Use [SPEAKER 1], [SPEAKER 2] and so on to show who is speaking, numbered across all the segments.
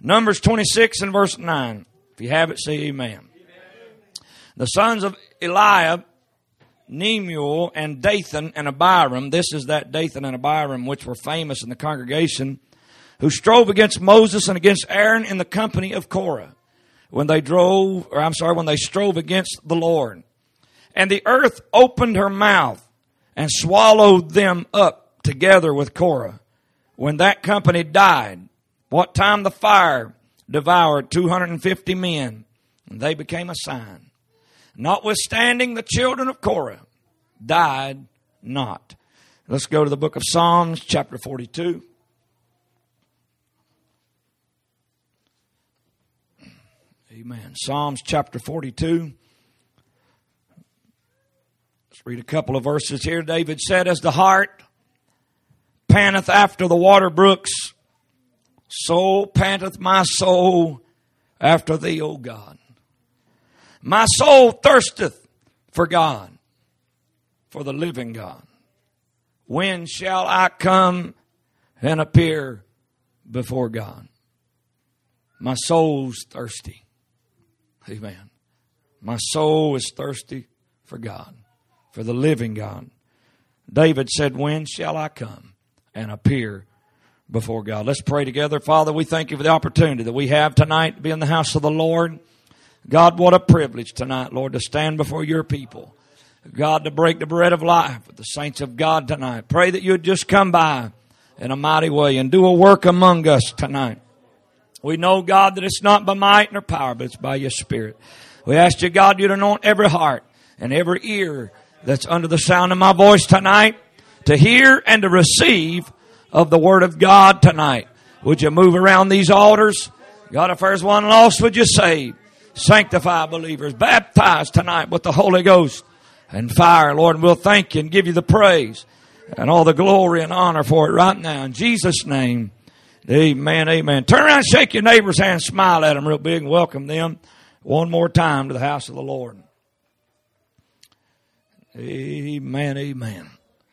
[SPEAKER 1] Numbers 26 and verse 9. If you have it, say amen. The sons of Eliab, Nemuel, and Dathan, and Abiram. This is that Dathan and Abiram which were famous in the congregation, who strove against Moses and against Aaron in the company of Korah, when they strove against the Lord. And the earth opened her mouth and swallowed them up together with Korah, when that company died, what time the fire devoured 250 men, and they became a sign. Notwithstanding, the children of Korah died not. Let's go to the book of Psalms, chapter 42. Amen. Psalms chapter 42. Let's read a couple of verses here. David said, as the hart panteth after the water brooks, so panteth my soul after thee, O God. My soul thirsteth for God, for the living God. When shall I come and appear before God? My soul's thirsty. Amen. My soul is thirsty for God, for the living God. David said, when shall I come and appear before God? Let's pray together. Father, we thank you for the opportunity that we have tonight to be in the house of the Lord. God, what a privilege tonight, Lord, to stand before your people. God, to break the bread of life with the saints of God tonight. Pray that you would just come by in a mighty way and do a work among us tonight. We know, God, that it's not by might nor power, but it's by your Spirit. We ask you, God, you to anoint every heart and every ear that's under the sound of my voice tonight to hear and to receive of the Word of God tonight. Would you move around these altars? God, if there's one lost, would you save? Sanctify believers. Baptize tonight with the Holy Ghost and fire, Lord. And we'll thank you and give you the praise and all the glory and honor for it right now. In Jesus' name, amen, amen. Turn around and shake your neighbor's hand, smile at them real big, and welcome them one more time to the house of the Lord. Amen, amen.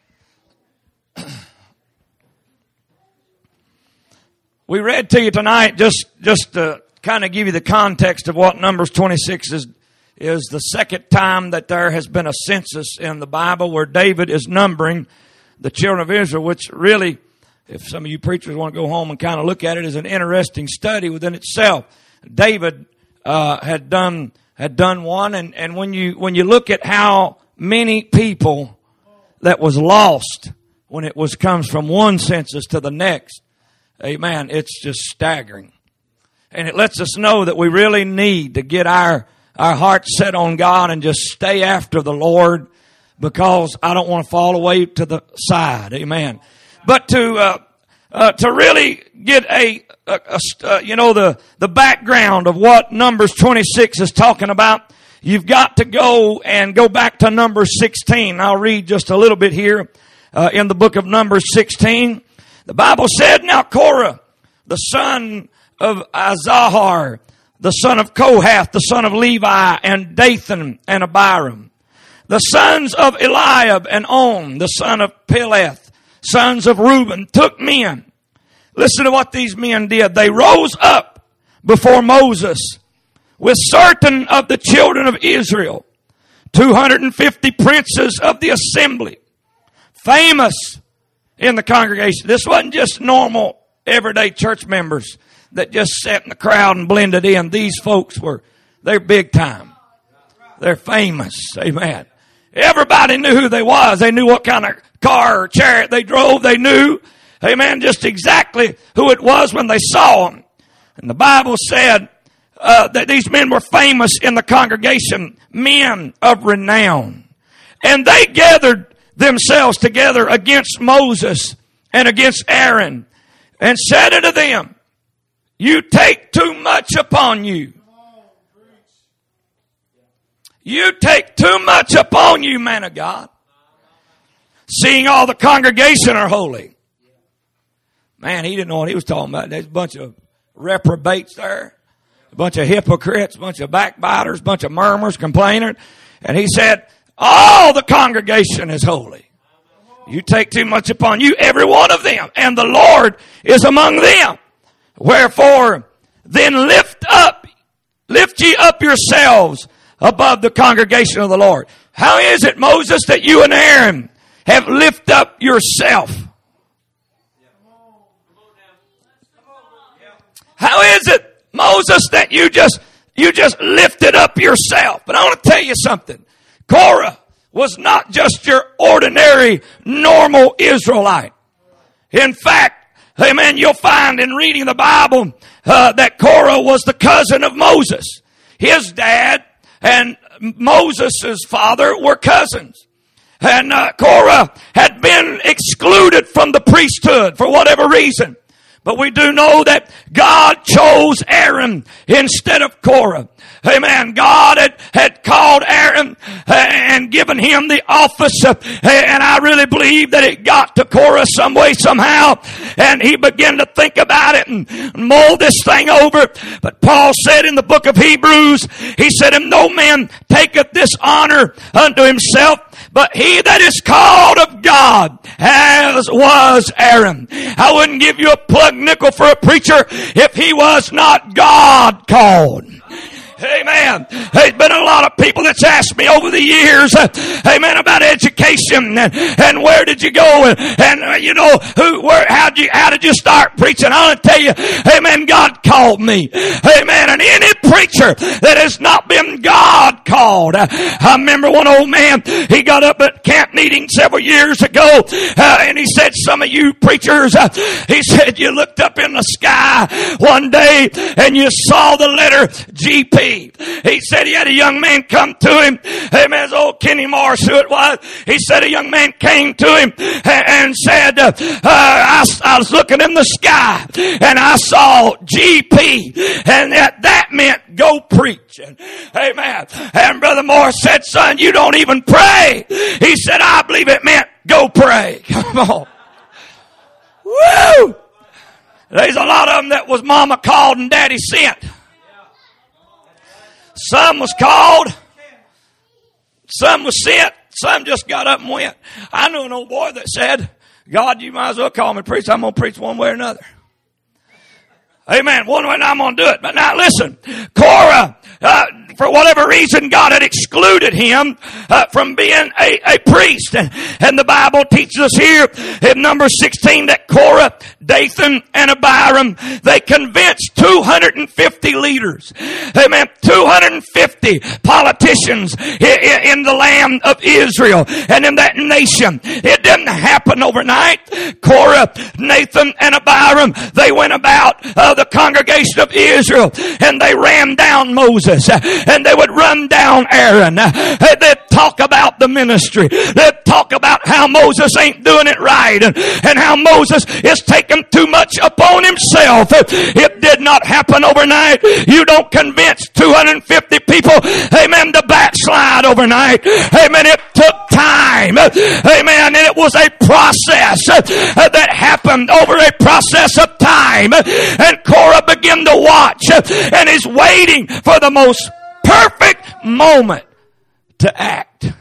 [SPEAKER 1] We read to you tonight just to kind of give you the context of what Numbers 26 is the second time that there has been a census in the Bible where David is numbering the children of Israel, which really, if some of you preachers want to go home and kind of look at it, is an interesting study within itself. David had done one, and when you look at how many people that was lost when it comes from one census to the next, amen, it's just staggering. And it lets us know that we really need to get our hearts set on God and just stay after the Lord, because I don't want to fall away to the side. Amen. But to really get the background of what Numbers 26 is talking about, you've got to go back to Numbers 16. I'll read just a little bit here in the book of Numbers 16. The Bible said, now Korah, the son of Azahar, the son of Kohath, the son of Levi, and Dathan and Abiram, the sons of Eliab and On, the son of Peleth, sons of Reuben, took men. Listen to what these men did. They rose up before Moses with certain of the children of Israel, 250 princes of the assembly, famous in the congregation. This wasn't just normal, everyday church members that just sat in the crowd and blended in. These folks they're big time. They're famous. Amen. Everybody knew who they was. They knew what kind of car or chariot they drove. They knew, amen, just exactly who it was when they saw them. And the Bible said that these men were famous in the congregation, men of renown. And they gathered themselves together against Moses and against Aaron and said unto them, you take too much upon you. You take too much upon you, man of God. Seeing all the congregation are holy. Man, he didn't know what he was talking about. There's a bunch of reprobates there. A bunch of hypocrites, a bunch of backbiters, a bunch of murmurers, complainers. And he said, all the congregation is holy. You take too much upon you, every one of them. And the Lord is among them. Wherefore, then lift ye up yourselves above the congregation of the Lord. How is it, Moses, that you and Aaron have lifted up yourself? How is it, Moses, that you just lifted up yourself? But I want to tell you something. Korah was not just your ordinary, normal Israelite. In fact, amen, you'll find in reading the Bible that Korah was the cousin of Moses. His dad and Moses' father were cousins. And Korah had been excluded from the priesthood for whatever reason. But we do know that God chose Aaron instead of Korah. Amen. God had called Aaron and given him the office. And I really believe that it got to Korah some way, somehow. And he began to think about it and mull this thing over. But Paul said in the book of Hebrews, he said, "And no man taketh this honor unto himself, but he that is called of God, as was Aaron." I wouldn't give you a plug nickel for a preacher if he was not God called. Amen. There's been a lot of people that's asked me over the years, amen, about education and where did you go and you know how did you start preaching? I want to tell you, amen, God called me. Amen. And any preacher that has not been God called. I remember one old man, he got up at camp meeting several years ago, and he said, "Some of you preachers," he said, "you looked up in the sky one day and you saw the letter GP." He said he had a young man come to him. Amen. It's old Kenny Morris, who it was. He said a young man came to him and said, I was looking in the sky and I saw GP, and that meant go preach. Amen. And Brother Morris said, "Son, you don't even pray." He said, "I believe it meant go pray." Come on. Woo! There's a lot of them that was mama called and daddy sent. Some was called, some was sent, some just got up and went. I knew an old boy that said, "God, you might as well call me to preach. I'm going to preach one way or another." Amen. One way I'm going to do it. But now listen, Korah, for whatever reason, God had excluded him from being a priest. And the Bible teaches us here in Numbers 16 that Korah, Dathan, and Abiram, they convinced 250 leaders. Amen. 250 politicians in the land of Israel and in that nation. It didn't happen overnight. Korah, Nathan, and Abiram, they went about the congregation of Israel and they ran down Moses and they would run down Aaron. They'd talk about the ministry. They'd talk about how Moses ain't doing it right and how Moses is taking too much upon himself. It did not happen overnight. You don't convince 250 people, amen, to backslide overnight. Amen. It took time. Amen. And it was a process that happened over a process of time. And Korah began to watch and is waiting for the most perfect moment to act.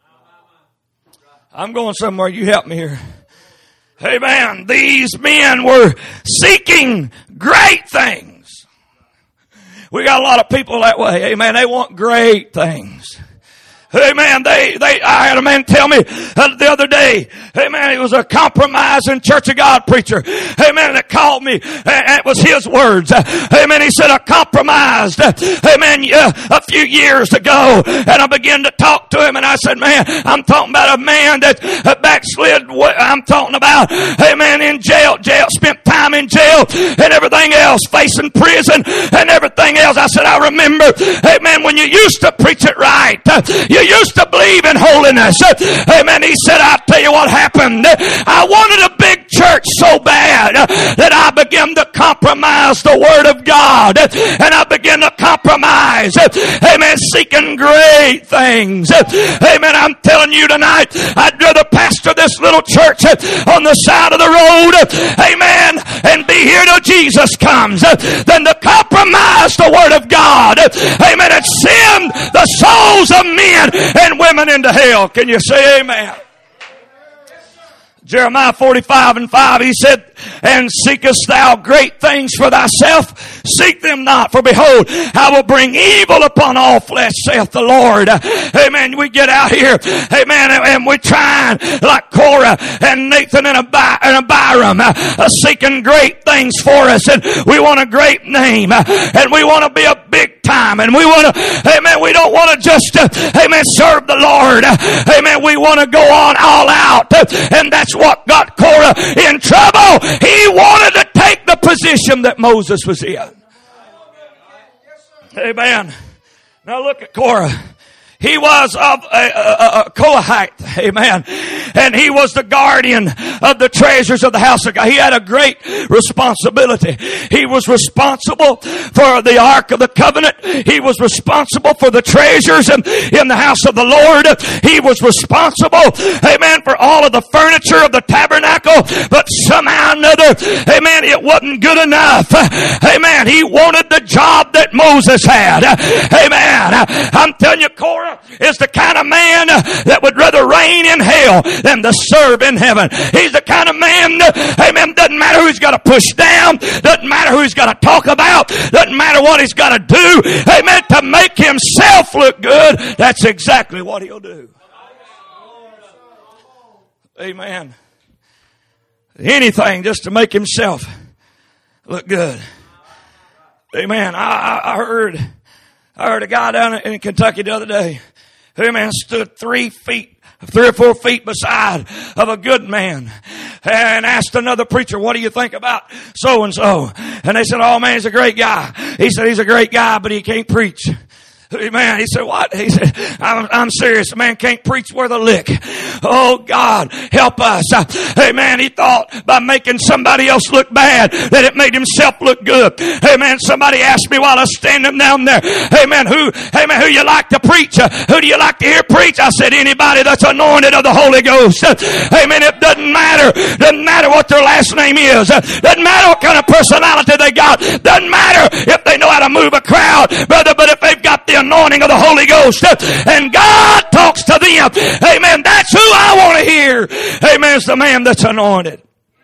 [SPEAKER 1] I'm going somewhere. You help me here. Amen. These men were seeking great things. We got a lot of people that way. Amen. They want great things. Amen. I had a man tell me the other day, amen, it was a compromising Church of God preacher, amen, that called me, and it was his words. Amen. He said, "I compromised, amen, a few years ago," and I began to talk to him, and I said, "Man, I'm talking about a man that backslid. I'm talking about, amen, in jail, spent time in jail and everything else, facing prison and everything else." I said, "I remember, amen, when you used to preach it right. You used to believe in holiness." Amen. He said, "I'll tell you what happened. I wanted a big church so bad that I began to compromise the Word of God. And I began to compromise, amen, seeking great things." Amen. I'm telling you tonight, I'd rather pastor this little church on the side of the road, amen, and be here till Jesus comes than to compromise the Word of God, amen, and send the souls of men and women into hell. Can you say amen? Jeremiah 45:5, he said, And seekest thou great things for thyself? Seek them not, for behold, I will bring evil upon all flesh, saith the Lord. Amen. We get out here, amen, and we're trying like Korah and Nathan and Abiram, seeking great things for us, and we want a great name, and we want to be a big time, and we want to, amen, we don't want to just, amen, serve the Lord. Amen. We want to go on all out, and that's what got Korah in trouble. He wanted to take the position that Moses was in. Amen. Now look at Korah. He was of a Kohathite, amen. And he was the guardian of the treasures of the house of God. He had a great responsibility. He was responsible for the Ark of the Covenant. He was responsible for the treasures in the house of the Lord. He was responsible, amen, for all of the furniture of the tabernacle. But somehow or another, amen, it wasn't good enough. Amen. He wanted the job that Moses had. Amen. I'm telling you, Korah is the kind of man that would rather reign in hell than to serve in heaven. He's the kind of man, amen, doesn't matter who he's got to push down, doesn't matter who he's got to talk about, doesn't matter what he's got to do, amen, to make himself look good. That's exactly what he'll do. Amen. Anything just to make himself look good. Amen. I heard a guy down in Kentucky the other day. Amen. Stood 3 or 4 feet beside of a good man and asked another preacher, what do you think about so and so? And they said, oh man, he's a great guy. He said, he's a great guy, but he can't preach. Amen. He said, what? He said, I'm serious. A man can't preach worth a lick. Oh God, help us. Amen. He thought by making somebody else look bad that it made himself look good. Amen. Somebody asked me while I was standing down there, amen, who you like to preach? Who do you like to hear preach? I said, anybody that's anointed of the Holy Ghost. Amen. It doesn't matter. Doesn't matter what their last name is. Doesn't matter what kind of personality they got. Doesn't matter if they know how to move a crowd, brother, but if they've got the anointing of the Holy Ghost and God talks to them, amen, that's who I want to hear. Amen. It's the man that's anointed.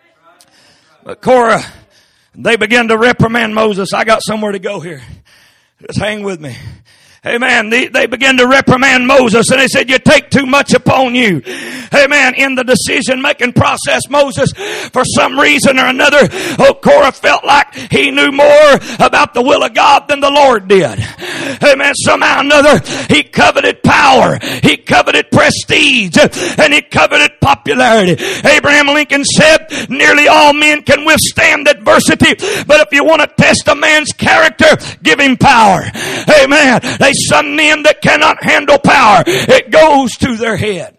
[SPEAKER 1] But Korah, they began to reprimand Moses. I got somewhere to go here. Just hang with me. Amen. They began to reprimand Moses, and they said, you take too much upon you. Amen. In the decision-making process, Moses, for some reason or another, Korah felt like he knew more about the will of God than the Lord did. Amen. Somehow or another, he coveted power. He coveted prestige. And he coveted popularity. Abraham Lincoln said, nearly all men can withstand adversity, but if you want to test a man's character, give him power. Amen. Some men that cannot handle power, it goes to their head.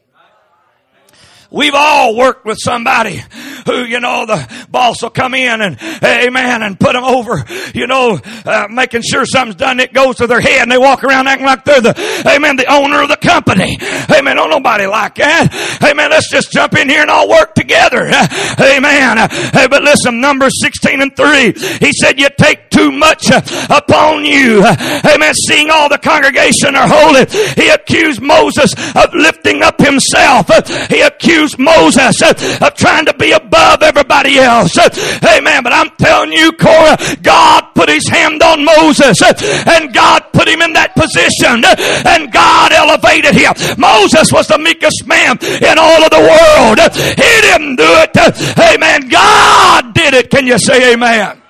[SPEAKER 1] We've all worked with somebody who, the boss will come in and, amen, and put them over, making sure something's done. It goes to their head and they walk around acting like they're the owner of the company. Amen. Don't nobody like that. Amen. Let's just jump in here and all work together. Amen. But listen, Numbers 16:3, he said, you take too much upon you. Amen. Seeing all the congregation are holy, he accused Moses of lifting up himself. He accused Moses of trying to be above everybody else. Amen. But I'm telling you, Korah, God put his hand on Moses and God put him in that position and God elevated him. Moses was the meekest man in all of the world. He didn't do it. Amen. God did it. Can you say amen?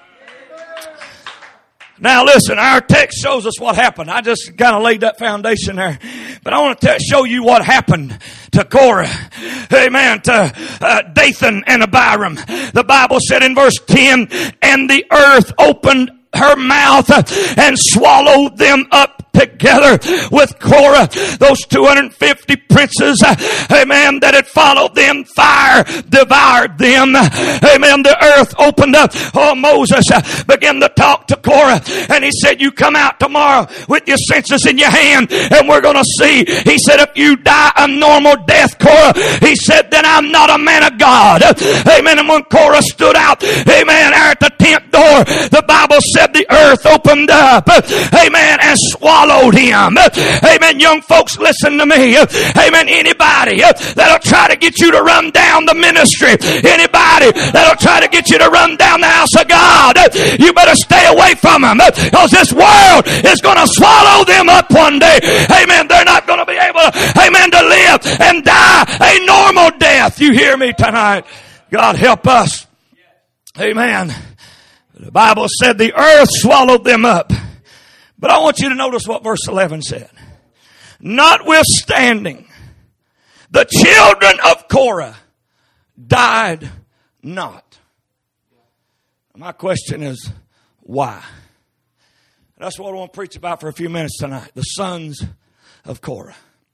[SPEAKER 1] Now listen, our text shows us what happened. I just kind of laid that foundation there. But I want to show you what happened to Korah. Amen. To Dathan and Abiram. The Bible said in verse 10, and the earth opened her mouth and swallowed them up together with Korah. Those 250 princes, amen, that had followed them, fire devoured them. Amen. The earth opened up. Oh, Moses began to talk to Korah and he said, you come out tomorrow with your census in your hand and we're going to see. He said, if you die a normal death, Korah, he said, then I'm not a man of God. Amen. And when Korah stood out, amen, at the tent door, the Bible said the earth opened up, amen, and swallowed him. Amen. Young folks, listen to me. Amen. Anybody that'll try to get you to run down the ministry, anybody that'll try to get you to run down the house of God, you better stay away from them, because this world is going to swallow them up one day. Amen. They're not going to be able, amen, to live and die a normal death. You hear me tonight? God help us. Amen. The Bible said the earth swallowed them up. But I want you to notice what verse 11 said. Notwithstanding, the children of Korah died not. My question is, why? That's what I want to preach about for a few minutes tonight. The sons of Korah.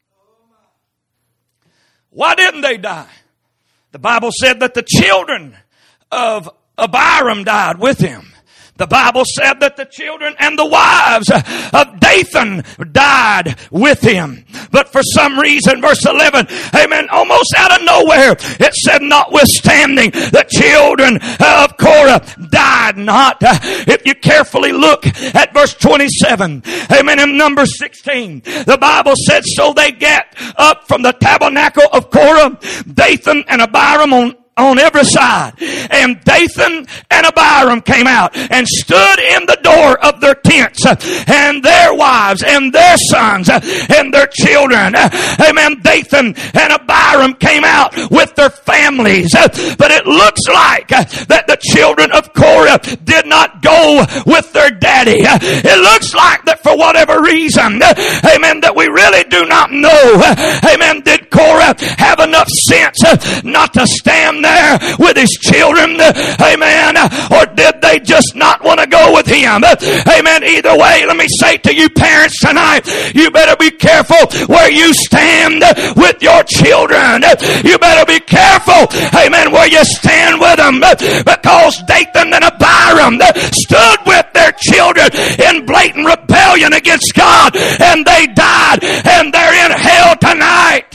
[SPEAKER 1] Why didn't they die? The Bible said that the children of Abiram died with him. The Bible said that the children and the wives of Dathan died with him. But for some reason, verse 11, amen, almost out of nowhere, it said, notwithstanding, the children of Korah died not. If you carefully look at verse 27, amen, in Numbers 16, the Bible said, so they get up from the tabernacle of Korah, Dathan and Abiram on every side. And Dathan and Abiram came out and stood in the door of their tents, and their wives and their sons and their children. Amen. Dathan and Abiram came out with their families. But it looks like that the children of Korah did not go with their daddy. It looks like that for whatever reason, amen, that we really do not know, amen, did Korah have enough sense not to stand there with his children, amen, or did they just not want to go with him? Amen. Either way, let me say to you parents tonight, you better be careful where you stand with your children. You better be careful, amen, where you stand with them, because Dathan and Abiram stood with their children in blatant rebellion against God, and they died, and they're in hell tonight.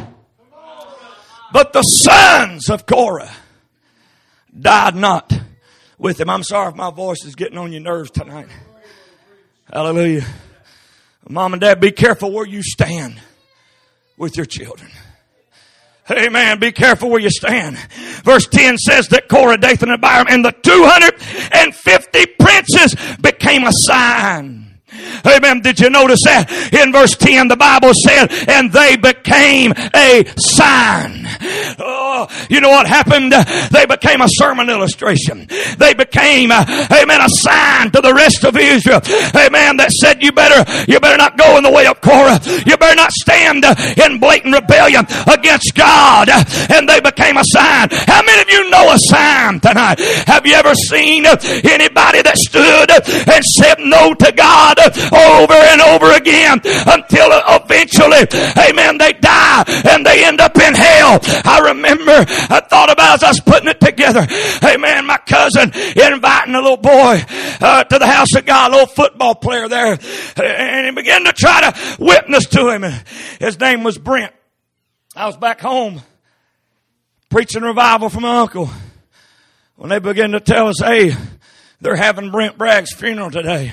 [SPEAKER 1] But the sons of Korah died not with him. I'm sorry if my voice is getting on your nerves tonight. Hallelujah. Mom and Dad, be careful where you stand with your children. Amen. Be careful where you stand. Verse 10 says that Korah, Dathan, and Abiram and the 250 princes became a sign. Amen. Did you notice that? In verse 10, the Bible said, and they became a sign. Oh, you know what happened? They became a sermon illustration. They became, amen, a sign to the rest of Israel. Amen. That said, you better not go in the way of Korah. You better not stand in blatant rebellion against God. And they became a sign. How many of you know a sign tonight? Have you ever seen anybody that stood and said no to God over and over again until eventually, amen, they die and they end up in hell? I remember, I thought about as I was putting it together, amen, my cousin inviting a little boy to the house of God, a little football player there, and he began to try to witness to him. His name was Brent. I was back home preaching revival for my uncle when they began to tell us, hey, they're having Brent Bragg's funeral today.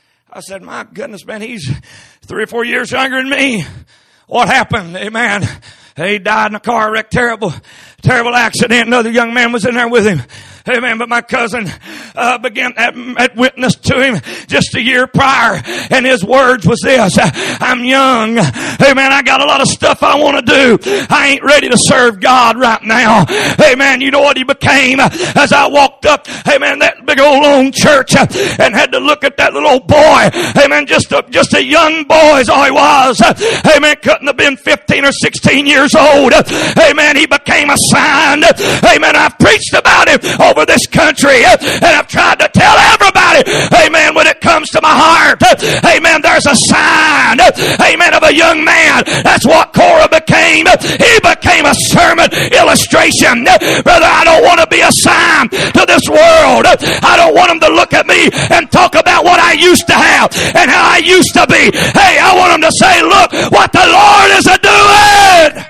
[SPEAKER 1] I said, my goodness, man, he's 3 or 4 years younger than me. What happened? Amen. He died in a car wreck, terrible accident. Another young man was in there with him. Amen. But my cousin began at witness to him just a year prior, and his words was this: I'm young. Amen. I got a lot of stuff I want to do. I ain't ready to serve God right now. Amen. You know what he became as I walked up, amen, that big old long church and had to look at that little old boy. Amen. Just a young boy is all he was. Amen. Couldn't have been 15 or 16 years old. Amen. He became a sign. Amen. I've preached about him over this country, and I've tried to tell everybody, amen, when it comes to my heart, amen, there's a sign, amen, of a young man. That's what Korah became. He became a sermon illustration. Brother, I don't want to be a sign to this world. I don't want them to look at me and talk about what I used to have and how I used to be. Hey, I want them to say, look what the Lord is a-doing.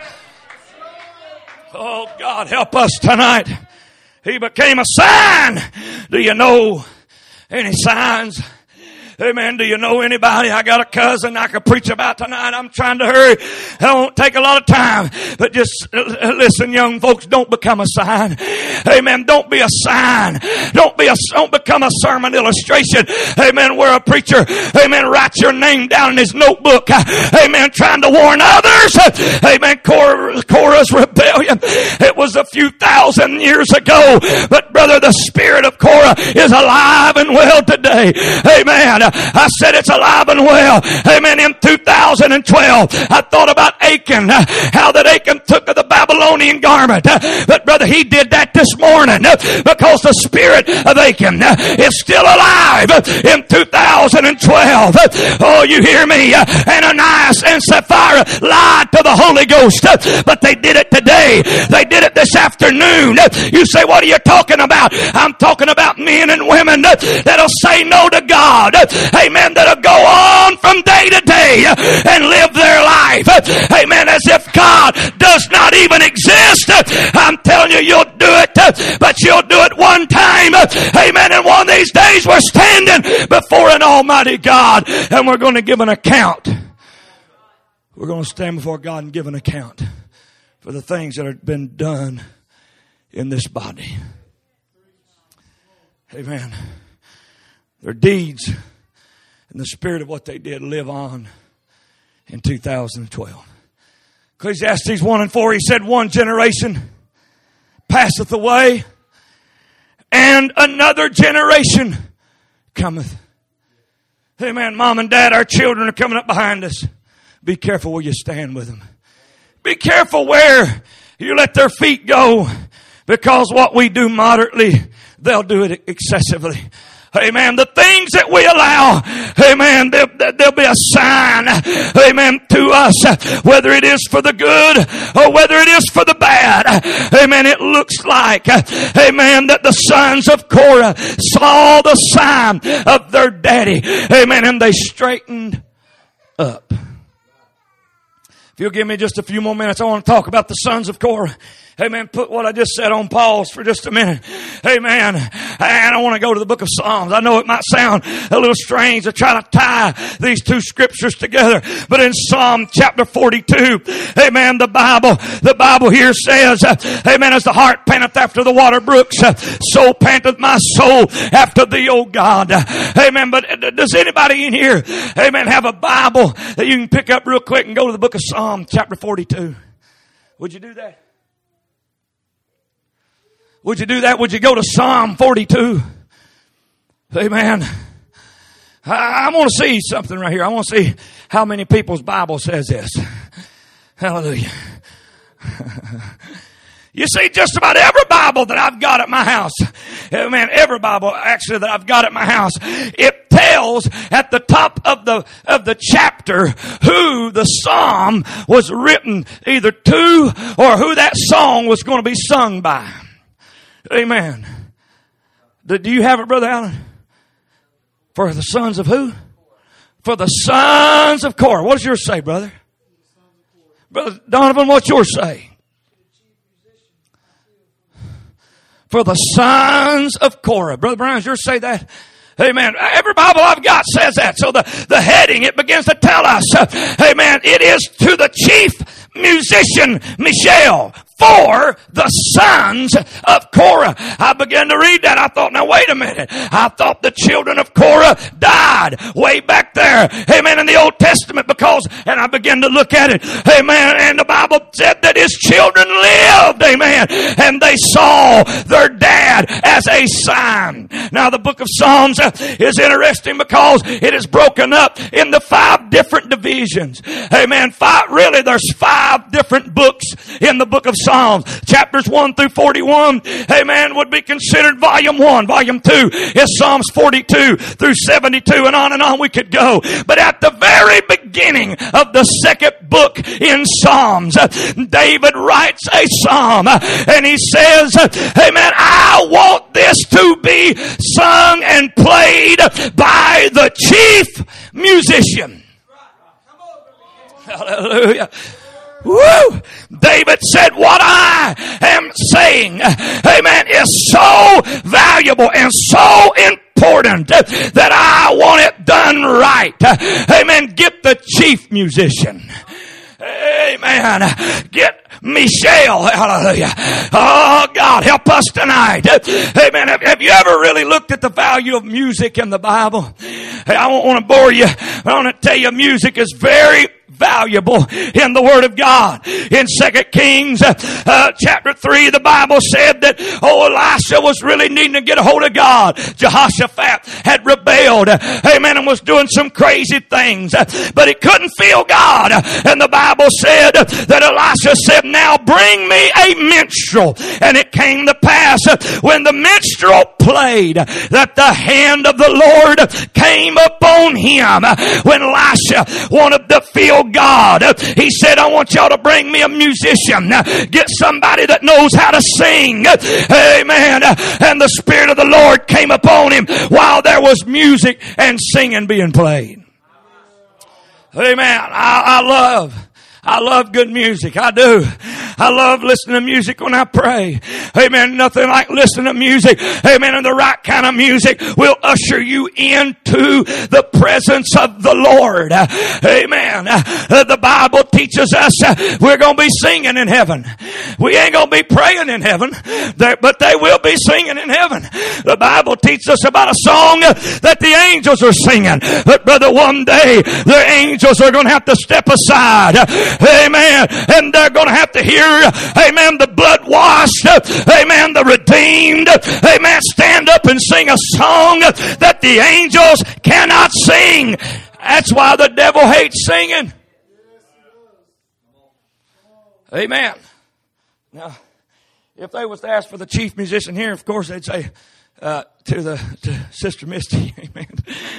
[SPEAKER 1] Oh, God, help us tonight. He became a sign. Do you know Any signs? Amen. Do you know anybody? I got a cousin I could preach about tonight. I'm trying to hurry. It won't take a lot of time. But just listen, young folks, don't become a sign. Amen. Don't be a sign. Don't become a sermon illustration. Amen. Where a preacher, amen, writes your name down in his notebook. Amen. Trying to warn others. Amen. Korah's rebellion. It was a few thousand years ago. But brother, the spirit of Korah is alive and well today. Amen. I said it's alive and well. Amen. In 2012, I thought about Achan, how that Achan took the Babylonian garment. But brother, he did that this morning because the spirit of Achan is still alive in 2012. Oh, you hear me? Ananias and Sapphira lied to the Holy Ghost, but they did it today. They did it this afternoon. You say, what are you talking about? I'm talking about men and women that'll say no to God. Amen. That'll go on from day to day and live their life. Amen. As if God does not even exist. I'm telling you, you'll do it, but you'll do it one time. Amen. And one of these days we're standing before an almighty God and we're going to give an account. We're going to stand before God and give an account for the things that have been done in this body. Amen. Their deeds and the spirit of what they did live on in 2012. Ecclesiastes 1:4, he said, one generation passeth away, and another generation cometh. Amen. Mom and Dad, our children are coming up behind us. Be careful where you stand with them. Be careful where you let their feet go, because what we do moderately, they'll do it excessively. Amen. The things that we allow, amen, there'll be a sign, amen, to us, whether it is for the good or whether it is for the bad. Amen. It looks like, amen, that the sons of Korah saw the sign of their daddy. Amen. And they straightened up. If you'll give me just a few more minutes, I want to talk about the sons of Korah. Amen. Put what I just said on pause for just a minute. Amen. And I want to go to the book of Psalms. I know it might sound a little strange to try to tie these two scriptures together, but in Psalm chapter 42, amen, the Bible here says, amen, as the hart panteth after the water brooks, so panteth my soul after thee, O God. Amen. But does anybody in here, amen, have a Bible that you can pick up real quick and go to the book of Psalm chapter 42? Would you do that? Would you do that? Would you go to Psalm 42? Amen. I want to see something right here. I want to see how many people's Bible says this. Hallelujah. You see, just about every Bible that I've got at my house, amen, every Bible actually that I've got at my house, it tells at the top of the chapter who the psalm was written either to or who that song was going to be sung by. Amen. Do you have it, Brother Allen? For the sons of who? For the sons of Korah. What does yours say, brother? Brother Donovan, what's yours say? For the sons of Korah. Brother Brown, does yours say that? Amen. Every Bible I've got says that. So the heading, it begins to tell us, amen, it is to the chief musician, Mishael, for the sons of Korah. I began to read that. I thought, now wait a minute. I thought the children of Korah died way back there. Amen. In the Old Testament and I began to look at it. Amen. And the Bible said that his children lived. Amen. And they saw their dad as a sign. Now the book of Psalms is interesting because it is broken up into 5 different divisions. Amen. There's 5 different books in the book of Psalms. Chapters 1 through 41, amen, would be considered volume 1. Volume 2 is Psalms 42 through 72, and on we could go. But at the very beginning of the second book in Psalms, David writes a psalm, and he says, amen, I want this to be sung and played by the chief musician. Hallelujah. Woo! David said, what I am saying, amen, is so valuable and so important important that I want it done right. Amen. Get the chief musician. Amen. Get Michelle. Hallelujah. Oh, God, help us tonight. Amen. Have you ever really looked at the value of music in the Bible? Hey, I don't want to bore you. I want to tell you music is very valuable in the Word of God. In 2 Kings chapter 3, the Bible said that, Elisha was really needing to get a hold of God. Jehoshaphat had rebelled, amen, and was doing some crazy things, but he couldn't feel God. And the Bible said that Elisha said, now bring me a minstrel. And it came to pass when the minstrel played that the hand of the Lord came upon him. When Elisha wanted to feel God, he said, I want y'all to bring me a musician. Get somebody that knows how to sing. Amen. And the Spirit of the Lord came upon him while there was music and singing being played. Amen. I love good music. I do. I love listening to music when I pray. Amen. Nothing like listening to music. Amen. And the right kind of music will usher you into the presence of the Lord. Amen. The Bible teaches us we're going to be singing in heaven. We ain't going to be praying in heaven, but they will be singing in heaven. The Bible teaches us about a song that the angels are singing. But brother, one day the angels are going to have to step aside. Amen. And they're going to have to hear, amen, the blood washed, amen, the redeemed, amen, stand up and sing a song that the angels cannot sing. That's why the devil hates singing. Amen. Now, if they was to ask for the chief musician here, of course they'd say to Sister Misty, amen,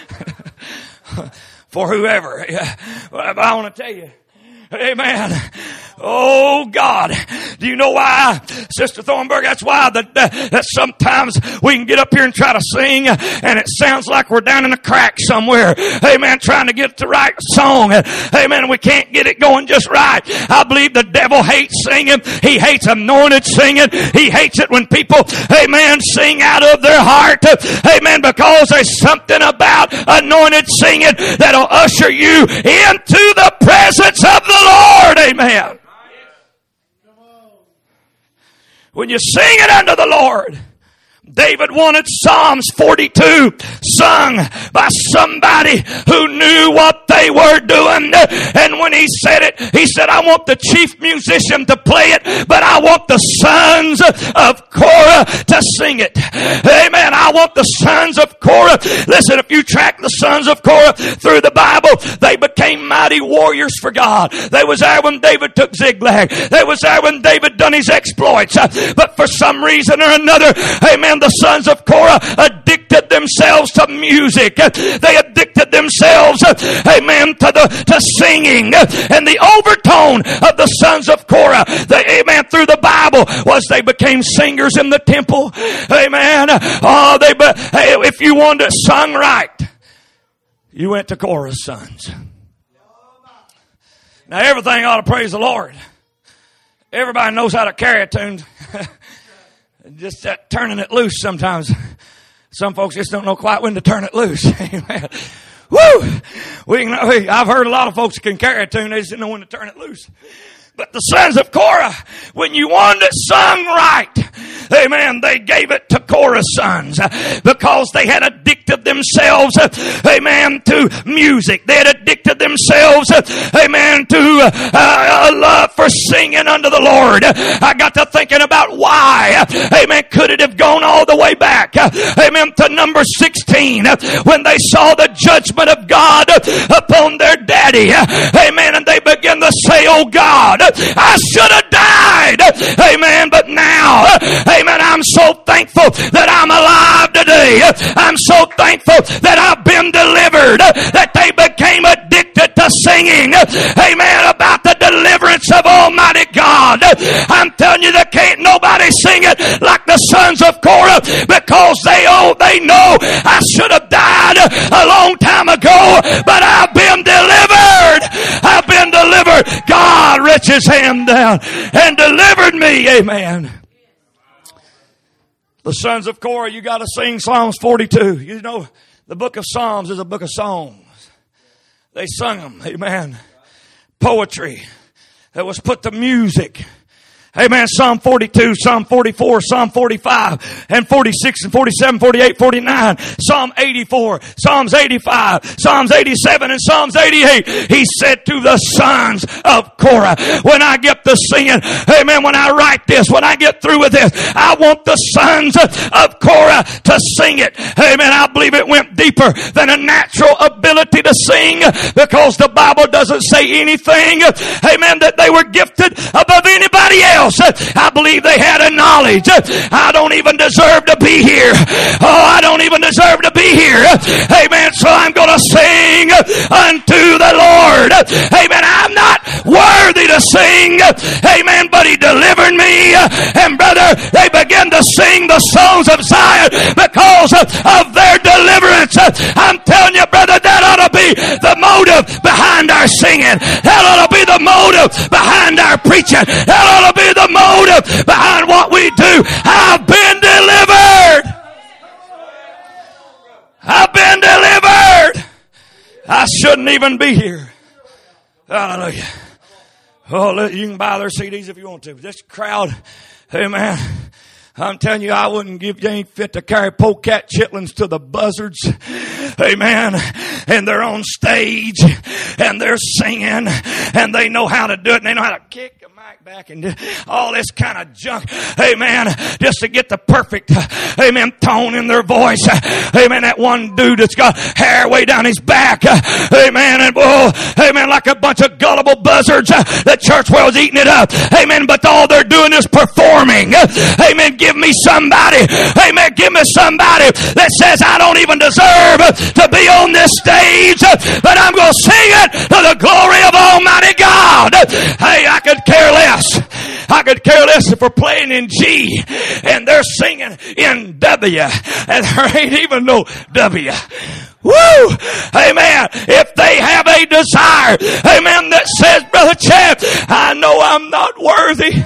[SPEAKER 1] for whoever. But I want to tell you, amen. Oh God. Do you know why, Sister Thornburg? That's why that sometimes we can get up here and try to sing and it sounds like we're down in a crack somewhere. Amen. Trying to get the right song. Amen. We can't get it going just right. I believe the devil hates singing. He hates anointed singing. He hates it when people, amen, sing out of their heart. Amen. Because there's something about anointed singing that'll usher you into the presence of the Lord. Amen. When you sing it unto the Lord. David wanted Psalms 42 sung by somebody who knew what they were doing. And when he said it, he said, I want the chief musician to play it, but I want the sons of Korah to sing it. Amen. I want the sons of Korah. Listen, if you track the sons of Korah through the Bible, they became mighty warriors for God. They was there when David took Ziklag. They was there when David done his exploits. But for some reason or another, amen, the sons of Korah addicted themselves to music. They addicted themselves, amen, to singing. And the overtone of the sons of Korah, amen, through the Bible was they became singers in the temple. Amen. If you wanted it sung right, you went to Korah's sons. Now everything ought to praise the Lord. Everybody knows how to carry a tune. Just that turning it loose sometimes. Some folks just don't know quite when to turn it loose. Amen. Woo! I've heard a lot of folks that can carry a tune, they just didn't know when to turn it loose. But the sons of Korah, when you wanted it sung right, amen, they gave it to Korah's sons because they had addicted themselves, amen, to music. They had addicted themselves, amen, to a love for singing unto the Lord. I got to thinking about why, amen, could it have gone all the way back, amen, to number 16 when they saw the judgment of God upon their daddy, amen, and they began to say, oh God, I should have died. Amen. But now, amen, I'm so thankful that I'm alive today. I'm so thankful that I've been delivered, that they became addicted to singing. Amen. About the deliverance of Almighty God. I'm telling you, there can't nobody sing it like the sons of Korah because they know I should have died a long time ago, but I've been delivered. I've been delivered. God reached his hand down and delivered me. Amen. The sons of Korah, you got to sing Psalms 42. You know, the book of Psalms is a book of songs. They sung them. Amen. Poetry that was put to music. Amen. Psalm 42, Psalm 44, Psalm 45, and 46, and 47, 48, 49, Psalm 84, Psalms 85, Psalms 87, and Psalms 88. He said to the sons of Korah, when I get to singing, amen, when I write this, when I get through with this, I want the sons of Korah to sing it. Amen. I believe it went deeper than a natural ability to sing, because the Bible doesn't say anything, amen, that they were gifted above anybody else. I believe they had a knowledge. I don't even deserve to be here. Oh, I don't even deserve to be here. Amen. So I'm going to sing unto the Lord. Amen. I'm not worthy to sing. Amen. But He delivered me. And brother, they began to sing the songs of Zion because of their deliverance. I'm telling you, brother, that ought to be the motive behind our singing. That ought to be the motive behind our preaching. That ought to be the motive behind what we do. I've been delivered. I've been delivered. I shouldn't even be here. Hallelujah. Oh, you can buy their CDs if you want to. This crowd, amen. I'm telling you, I wouldn't give you ain't fit to carry polecat chitlins to the buzzards. Amen. And they're on stage and they're singing and they know how to do it and they know how to kick the mic back and do all this kind of junk. Amen. Just to get the perfect, amen, tone in their voice. Amen. That one dude that's got hair way down his back. Amen. And oh, amen, like a bunch of gullible buzzards. The church world's eating it up. Amen. But all they're doing is performing. Amen. Give me somebody. Amen. Give me somebody that says I don't even deserve to be on this stage, but I'm going to sing it to the glory of Almighty God. Hey, I could care less. I could care less if we're playing in G and they're singing in W and there ain't even no W. Woo! Amen. If they have a desire, amen, that says, Brother Chad, I know I'm not worthy.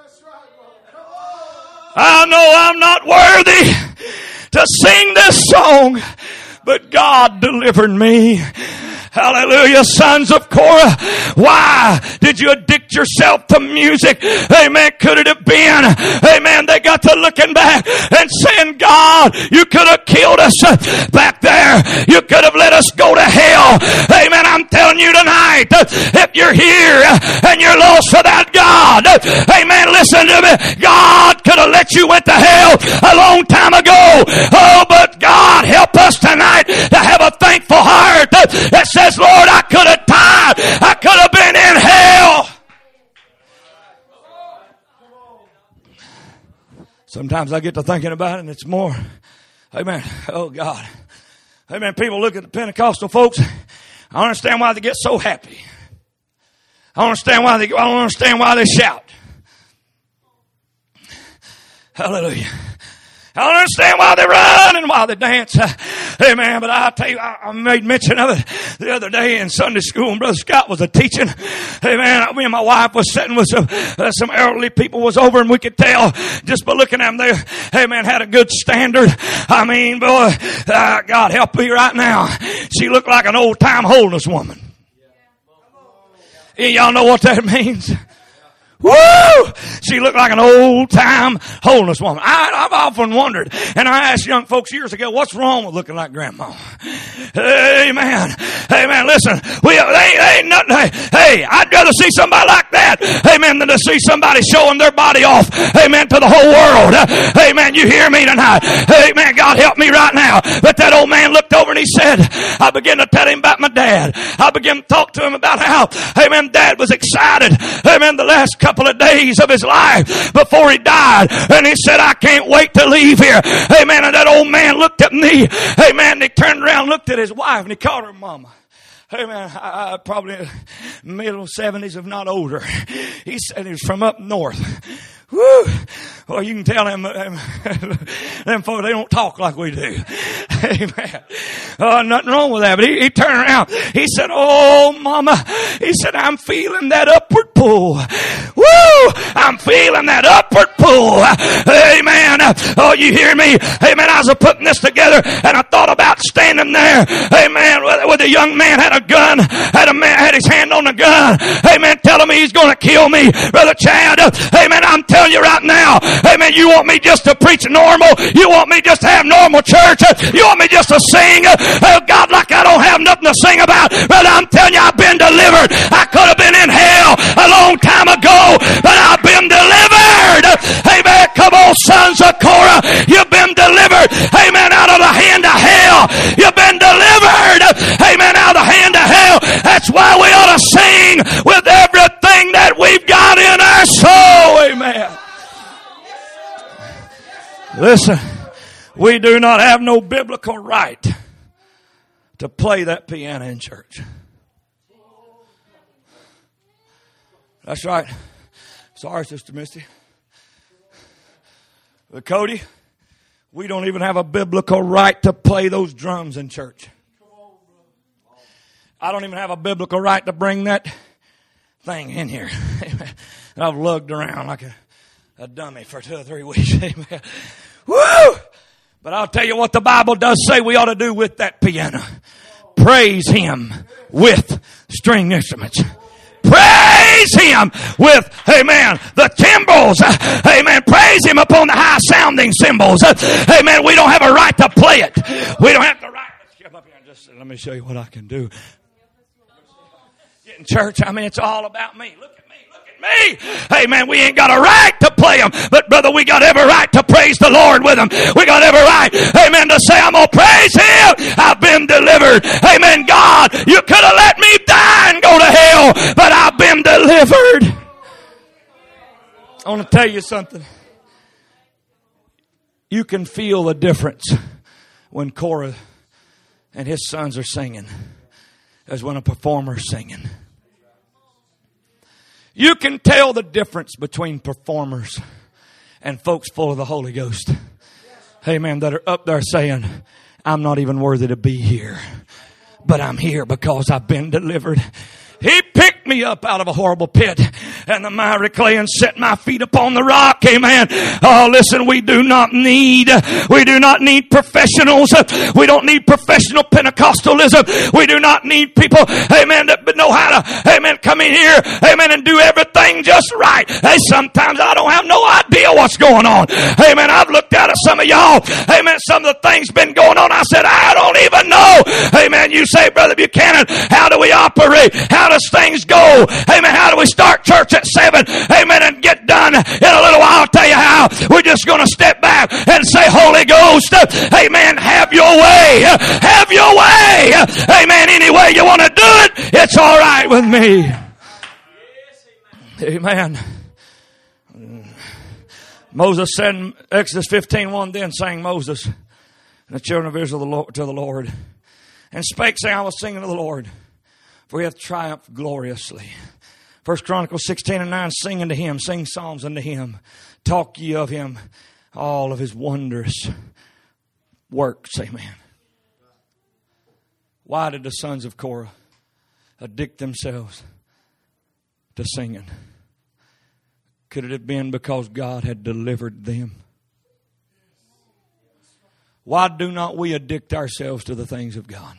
[SPEAKER 1] I know I'm not worthy to sing this song, but God delivered me. Hallelujah, sons of Korah. Why did you addict yourself to music? Amen. Could it have been, amen, they got to looking back and saying, God, you could have killed us back there. You could have let us go to hell. Amen. I'm telling you tonight, if you're here and you're lost without God, amen, listen to me. God could have let you went to hell a long time ago. Oh, but God help us tonight to have a thankful heart that says, Lord, I could have died. I could have been in hell. Sometimes I get to thinking about it and it's more, amen, oh God. Amen, people look at the Pentecostal folks. I don't understand why they get so happy. I don't understand why they shout. Hallelujah. I don't understand why they run and why they dance. Amen. But I'll tell you, I made mention of it the other day in Sunday school and Brother Scott was a teaching. Amen. Me and my wife was sitting with some elderly people was over and we could tell just by looking at them they, amen, had a good standard. I mean, boy, God help me right now. She looked like an old time holiness woman. Y'all know what that means? Woo! She looked like an old-time holiness woman. I've often wondered, and I asked young folks years ago, what's wrong with looking like grandma? Amen. Amen. Listen, they ain't nothing. Hey, I'd rather see somebody like that, amen, than to see somebody showing their body off, amen, to the whole world. Amen. You hear me tonight? Amen. God help me right now. But that old man looked over and he said, I began to tell him about my dad. I began to talk to him about how, amen, Dad was excited, amen, the last couple of days of his life before he died. And he said, I can't wait to leave here. Amen. And that old man looked at me. Amen. And he turned around and looked at his wife and he called her mama. Amen. Probably middle 70s, if not older. He said he was from up north. Woo! Well, you can tell them folks, they don't talk like we do. Amen. Nothing wrong with that. But he turned around. He said, oh, mama. He said, I'm feeling that upward pull. pull. Woo! I'm feeling that upward pull. Amen. Oh, you hear me? Amen. I was putting this together and I thought about standing there. Amen. With a young man had a gun, had his hand on the gun. Amen. Telling me he's going to kill me. Brother Chad. Amen. I'm telling you right now. Amen. You want me just to preach normal? You want me just to have normal church? You want me just to sing? Oh God, like I don't have nothing to sing about. Brother, I'm telling you, I've been delivered. I could have been in hell a long time ago, but I've been delivered. Amen. Come on, sons of Korah. You've been delivered. Amen. Out of the hand of hell. You've been delivered. Amen. Out of the hand of hell. That's why we ought to sing with everything that we've got in our soul. Amen. Listen, we do not have no biblical right to play that piano in church. That's right. Sorry, Sister Misty. But Cody, we don't even have a biblical right to play those drums in church. I don't even have a biblical right to bring that thing in here. I've lugged around like a dummy for 2 or 3 weeks. Amen. Woo! But I'll tell you what the Bible does say we ought to do with that piano. Praise Him with string instruments. Praise Him with, amen, the cymbals. Amen. Praise Him upon the high sounding cymbals. Amen. We don't have a right to play it. We don't have the right. Let's come up here and just let me show you what I can do. Get in church. I mean, it's all about me. Look at me. Look at me. Amen. We ain't got a right to play them. But brother, we got every right to praise the Lord with them. We got every right, amen, to say, I'm going to praise Him. I've been delivered. Amen. God, you could have let me die and go to hell, but I've been delivered. I want to tell you something. You can feel the difference when Korah and his sons are singing as when a performer's singing. You can tell the difference between performers and folks full of the Holy Ghost. Amen. That are up there saying, I'm not even worthy to be here, but I'm here because I've been delivered. He picked me up out of a horrible pit and the miry clay and set my feet upon the rock. Amen. Oh, listen, we do not need professionals. We don't need professional Pentecostalism. We do not need people, amen, that know how to, amen, come in here, amen, and do everything just right. Hey, sometimes I don't have no idea what's going on. Amen. I've looked out at some of y'all. Amen. Some of the things been going on. I said, I don't even know. Amen. You say, Brother Buchanan, how do we operate? How does things go? Amen. How do we start church at 7? Amen. And get done in a little while. I'll tell you how. We're just going to step back and say, Holy Ghost, amen, have your way. Have your way. Amen. Any way you want to do it, it's all right with me. Amen. Moses said in Exodus 15:1, then sang Moses and the children of Israel to the Lord, and spake, saying, I will sing unto the Lord, for He hath triumphed gloriously. 1 Chronicles 16:9, sing unto Him, sing psalms unto Him, talk ye of Him, all of His wondrous works. Amen. Why did the sons of Korah addict themselves to singing? Could it have been because God had delivered them? Why do not we addict ourselves to the things of God?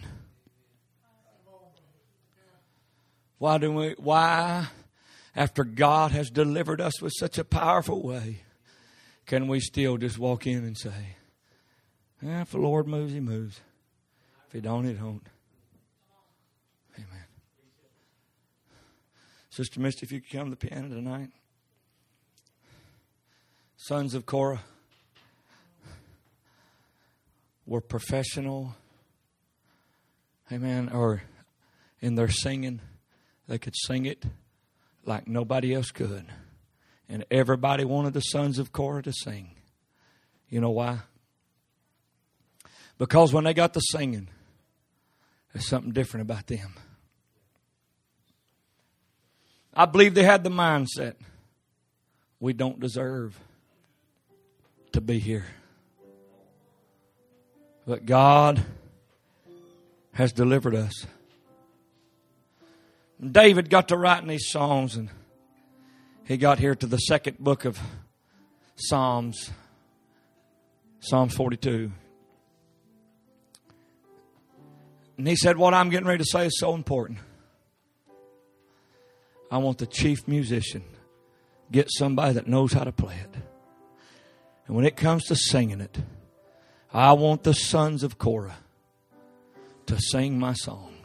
[SPEAKER 1] Why, after God has delivered us with such a powerful way, can we still just walk in and say, if the Lord moves, He moves. If He don't, He don't. Amen. Sister Misty, if you could come to the piano tonight. Sons of Korah were professional, amen, or in their singing, they could sing it like nobody else could. And everybody wanted the sons of Korah to sing. You know why? Because when they got to singing, there's something different about them. I believe they had the mindset, we don't deserve to be here. But God has delivered us. David got to writing these songs, and he got here to the second book of Psalms, Psalm 42. And he said, what I'm getting ready to say is so important. I want the chief musician, get somebody that knows how to play it. And when it comes to singing it, I want the sons of Korah to sing my song.